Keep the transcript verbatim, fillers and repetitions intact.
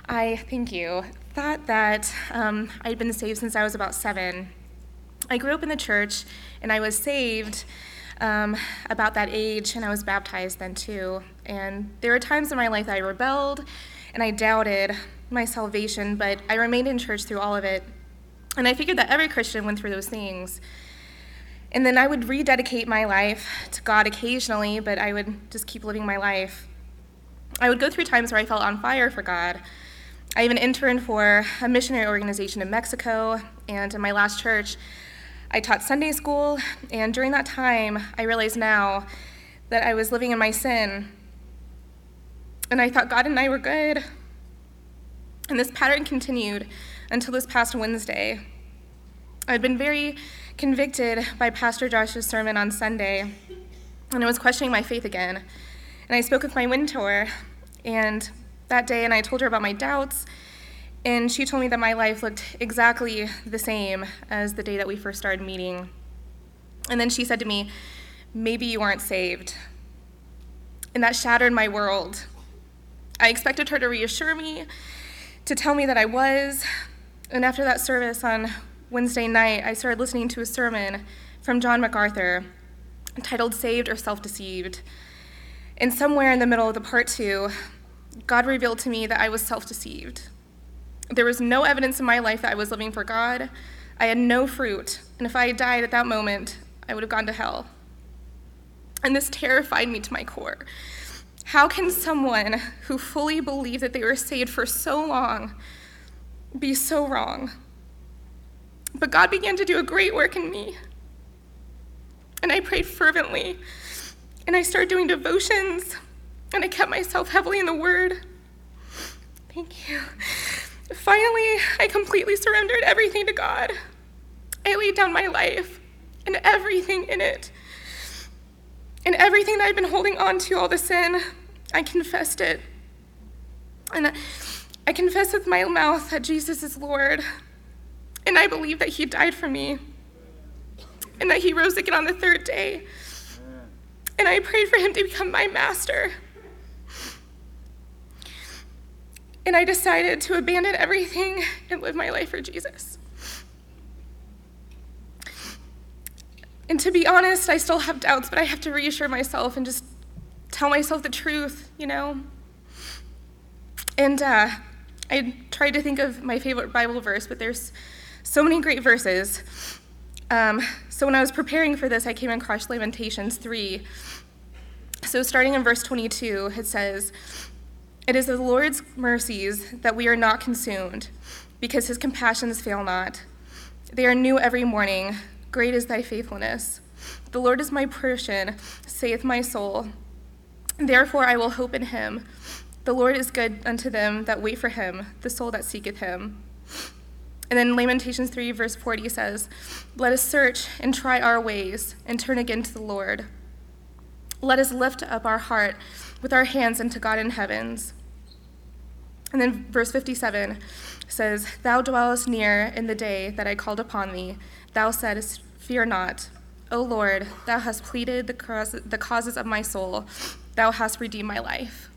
I, thank you, thought that um, I'd been saved since I was about seven. I grew up in the church, and I was saved um, about that age, and I was baptized then too. And there were times in my life that I rebelled, and I doubted my salvation, but I remained in church through all of it. And I figured that every Christian went through those things. And then I would rededicate my life to God occasionally, but I would just keep living my life. I would go through times where I felt on fire for God. I even interned for a missionary organization in Mexico, and in my last church, I taught Sunday school, and during that time, I realized now that I was living in my sin, and I thought God and I were good. And this pattern continued until this past Wednesday. I'd been very convicted by Pastor Josh's sermon on Sunday, and I was questioning my faith again. And I spoke with my mentor, and that day, and I told her about my doubts, and she told me that my life looked exactly the same as the day that we first started meeting. And then she said to me, "Maybe you aren't saved." And that shattered my world. I expected her to reassure me, to tell me that I was, and after that service on Wednesday night, I started listening to a sermon from John MacArthur titled Saved or Self-Deceived. And somewhere in the middle of the part two, God revealed to me that I was self-deceived. There was no evidence in my life that I was living for God. I had no fruit, and if I had died at that moment, I would have gone to hell. And this terrified me to my core. How can someone who fully believed that they were saved for so long be so wrong? But God began to do a great work in me. And I prayed fervently, and I started doing devotions, and I kept myself heavily in the Word. Thank you. Finally, I completely surrendered everything to God. I laid down my life and everything in it. And everything that I'd been holding on to, all the sin, I confessed it. And I confessed with my mouth that Jesus is Lord. And I believe that he died for me. And that he rose again on the third day. And I prayed for him to become my master. And I decided to abandon everything and live my life for Jesus. And to be honest, I still have doubts, but I have to reassure myself and just tell myself the truth, you know? And uh, I tried to think of my favorite Bible verse, but there's so many great verses. Um, so when I was preparing for this, I came across Lamentations three. So starting in verse twenty-two, it says, "It is the Lord's mercies that we are not consumed, because his compassions fail not. They are new every morning. Great is thy faithfulness. The Lord is my portion, saith my soul. Therefore I will hope in him. The Lord is good unto them that wait for him, the soul that seeketh him." And then Lamentations three, verse forty says, "Let us search and try our ways, and turn again to the Lord. Let us lift up our heart with our hands unto God in heavens." And then verse fifty-seven says, "Thou dwellest near in the day that I called upon thee. Thou saidst, Fear not. O Lord, thou hast pleaded the, cause, the causes of my soul. Thou hast redeemed my life."